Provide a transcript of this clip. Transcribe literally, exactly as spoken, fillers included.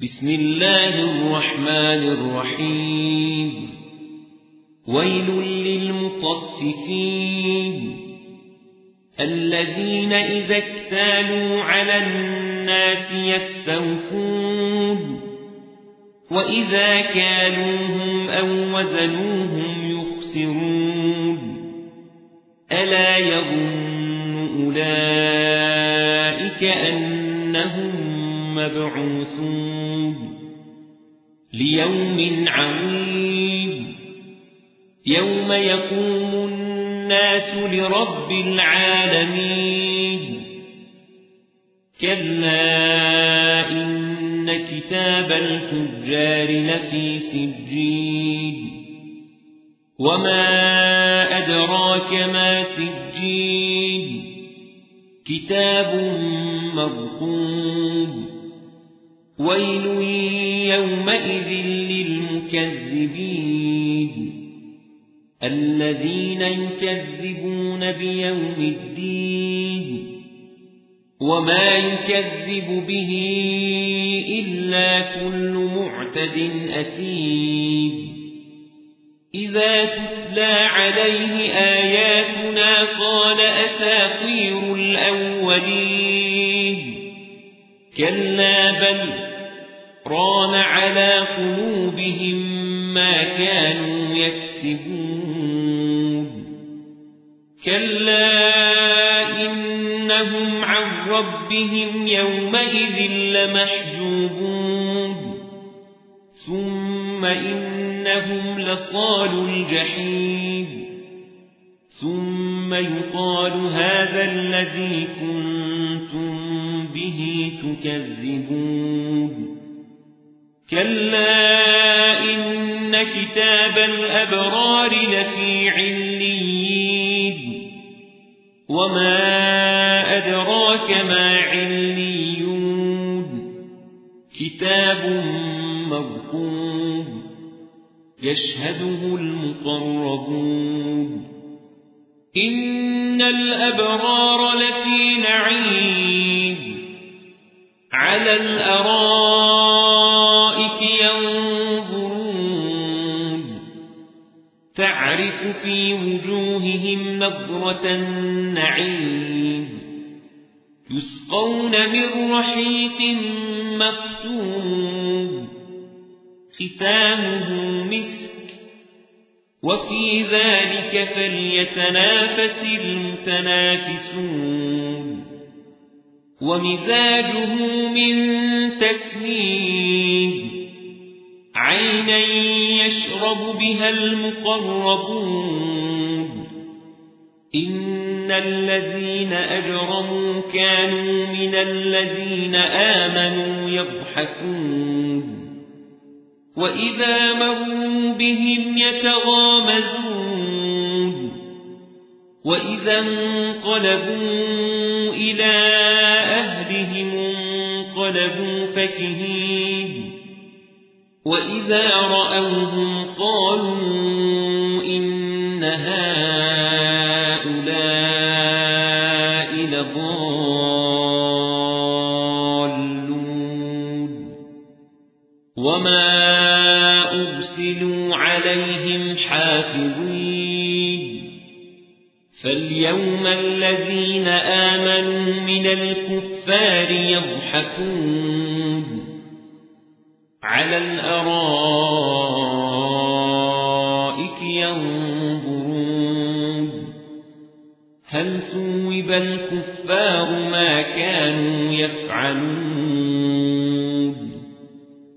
بسم الله الرحمن الرحيم ويل للمطففين الذين إذا اكتالوا على الناس يستوفون وإذا كالوهم أو وزنوهم يخسرون ألا يظن أولئك أنهم مبعوثون ليوم عظيم يوم يقوم الناس لرب العالمين كلا إن كتاب الفجار لفي سجين وما أدراك ما سجين كتاب مرقوم ويل يومئذ للمكذبين الذين يكذبون بيوم الدين وما يكذب به إلا كل معتد أثيم إذا تتلى عليه آياتنا قال أساطير الأولين كلا بل ران على قلوبهم ما كانوا يكسبون كلا إنهم عن ربهم يومئذ لمحجوبون ثم إنهم لصالوا الجحيم ثم يقال هذا الذي كنتم به تكذبون كلا إن كتاب الأبرار لفي عليين وما أدراك ما عليون كتاب مرقوم يشهده المقربون إن الأبرار لفي نعيم على الأرائك ينظرون تعرف في وجوههم نضرة النعيم يسقون من رحيق مختوم ختامه مسك وفي ذلك فليتنافس المتنافسون ومزاجه من تسنيم عينا يشرب بها المقربون إن الذين أجرموا كانوا من الذين آمنوا يضحكون وإذا مروا بهم يتغامزون وإذا انقلبوا إلى أهلهم انقلبوا فكهين وإذا رأوهم قالوا إن هؤلاء لضالون وما أرسلوا عليهم حافظين فاليوم الذين آمنوا من الكفار يضحكون على الأرائك ينظرون هل ثوب الكفار ما كانوا يفعلون